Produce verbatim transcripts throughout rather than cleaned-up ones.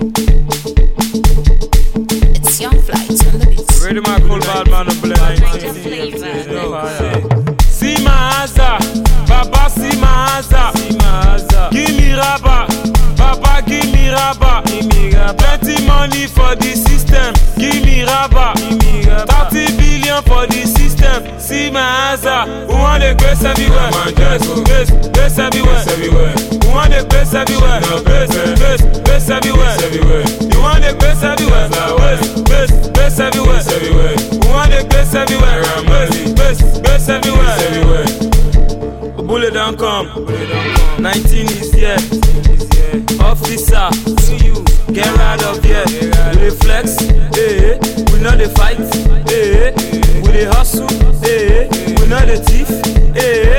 It's Young Flight on the beat. Ready my cool bad man to play nineteen. See my answer, Baba see my answer. Give me rubber, Baba give me rubber. Plenty money for the system, give me rubber. thirty billion for the system, see my answer. Who want the grace everywhere? Grace, grace, grace everywhere. Who want the grace everywhere? Grace, grace, grace everywhere. You want the grace everywhere? Grace, grace, grace everywhere. Who want the grace everywhere? Grace, grace, grace everywhere. Bullet don't come, nineteen is here. Officer, see you, get out of here. We dey flex, eh? We know the fight, eh? We dey hustle, eh? We know the thief, eh?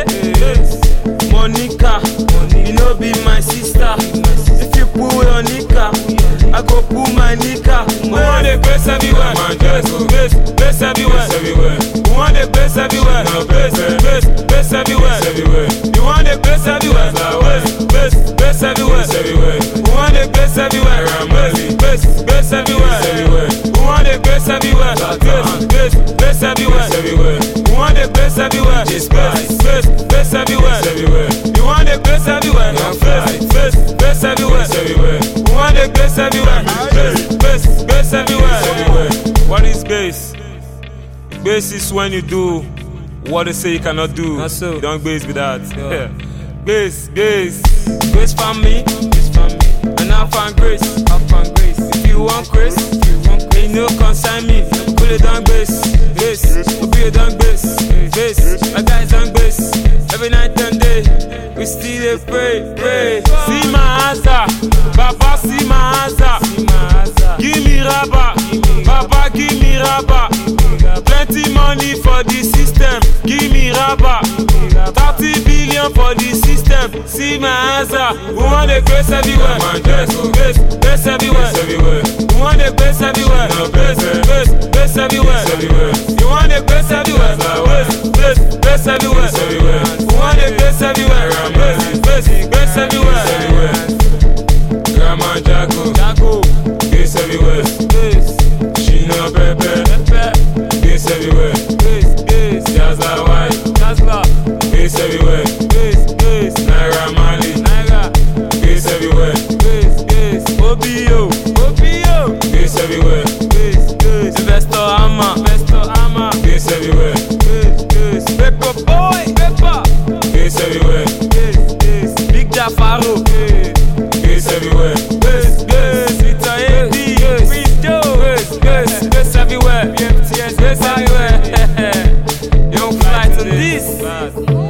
Monica, you know be my sister. If you pull your nika, I go pull my nika. We want the grace everywhere, grace, grace, grace everywhere. We want the grace everywhere, grace, grace, grace everywhere. You want the grace everywhere, grace, grace, grace everywhere. We want the grace everywhere, grace, grace, grace everywhere. We want the grace everywhere, grace, grace, grace everywhere. We want the grace everywhere, grace, grace, grace everywhere. You want the grace everywhere, grace, grace, grace everywhere. We want the grace everywhere, grace, grace, grace everywhere. What is grace? Grace is when you do what they say you cannot do. Not so. You don't grace with that. Yeah. Grace, grace, grace for me, grace for me. And I found grace, I found grace. If you want grace, if you want grace, you no consign me. Put it on grace, grace. Put it on grace, grace. My guys on grace. Every night and day, we still pray, pray. See my answer, Baba see my answer. Give me rubber, Baba give me rubber. Plenty money for the system, give me rubber. thirty billion for the system, see my answer. We want the grace everywhere, grace, grace, grace everywhere. We want the grace everywhere, grace, grace, grace everywhere. You want the grace everywhere, grace, grace, grace everywhere. We want the grace everywhere, grace, grace, grace everywhere. Grandma Jago, Jago, grace everywhere. She no pepe, grace everywhere. Jazza white, Jazza, grace everywhere. Naira Mali, Naira, grace everywhere. Obio, Obio, grace everywhere. Investor Ama, Investor Ama, grace everywhere. Pepper boy, Pepper, grace everywhere. Big Jafaro, grace everywhere. Grace, grace, it's a eighty, grace, grace, grace everywhere. Grace everywhere. Young Flight on this.